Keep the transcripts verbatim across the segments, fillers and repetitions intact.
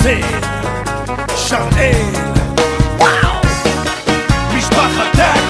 יוצא שראל וואו משפחת טק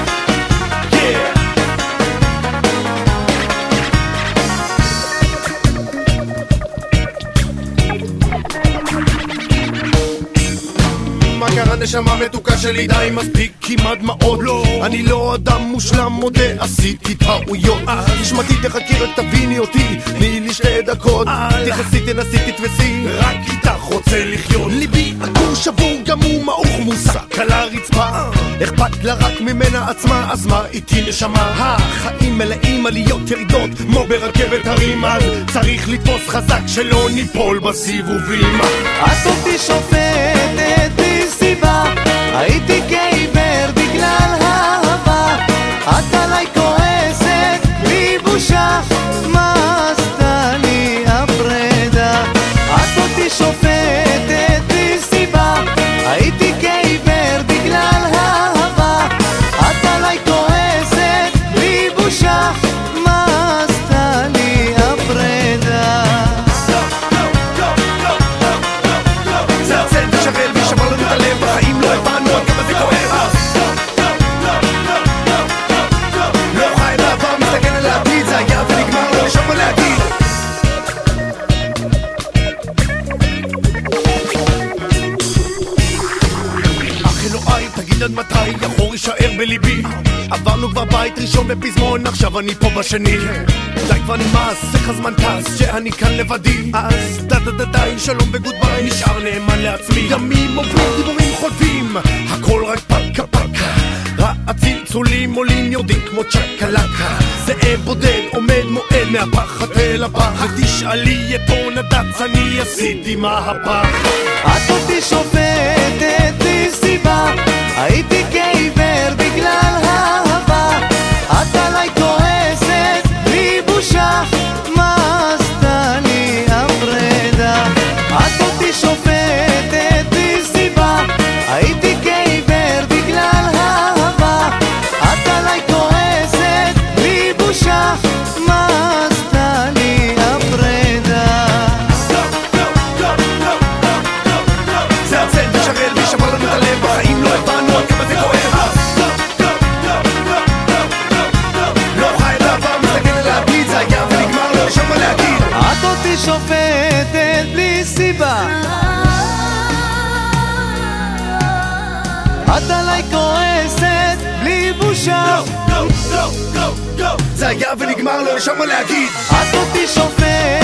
מה קרה נשמה מתוקה שלי די מספיק כמעט מאוד לא אני לא אדם מושלם מודה עשיתי טעויות נשמתי תחכיר תביני אותי תני לי שתי דקות תכנסי תנסי תתפסי רק איתך רוצה לחיות ליבי עקור שבור גם הוא מעוך מוסק על הרצפה אכפת לה רק ממנה עצמה אז מה איתי נשמה החיים מלאים עליות ירידות כמו ברכבת הרים אז צריך לתפוס חזק שלא ניפול בסיבובים את אותי שופטת סיבה הייתי גבר בגלל אהבה את עליי כועסת בלי בושה מה עשתה לי הפרדה את אותי שופטת בלי סיבה הייתי גבר בגלל אהבה את עליי כועסת בלי בושה מה עשתה לי הפרדה זה הצל ושרל ושבר לנו את הלב בחיים לא הבנו עד כמה זה כואב לא חי בעבר מסתכל על העתיד זה היה ונגמר לא נשאר מה להגיד אך אלוהי תגיד עד מתי החור יישאר בליבי עברנו כבר בית ראשון בפזמון עכשיו אני פה בשני די כבר נמאס איך הזמן טס שאני כאן לבדי אז דה דה דה די שלום וגוד ביי נשאר נאמן לעצמי ימים עוברים דיבורים חולפים הכל רק פקה פקה רעצים צולים עולים יורדים כמו צ'קלקה זאב בודד עומד מועד מהפחד אל הפחד תשאלי את פורנדץ אני עשיתי מהפך את אותי שופטת בלי סיבה הייתי גבר בגלל אהבה את עליי כועסת בלי בושה מה עשתה לי הפרדה את אותי שופטת בלי סיבה הייתי גבר בגלל אהבה את עליי כועסת בלי בושה מה עשתה לי הפרדה זה הצל ושרל ושבר לנו את הלב בחיים לא הבנו עד כמה זה כואב לא חי בעבר מסתכל על העתיד זה היה ונגמר לא נשאר מה להגיד את אותי שופטת בלי סיבה את עליי כועסת בלי בושה זה היה ונגמר לא נשאר מה להגיד את אותי שופטת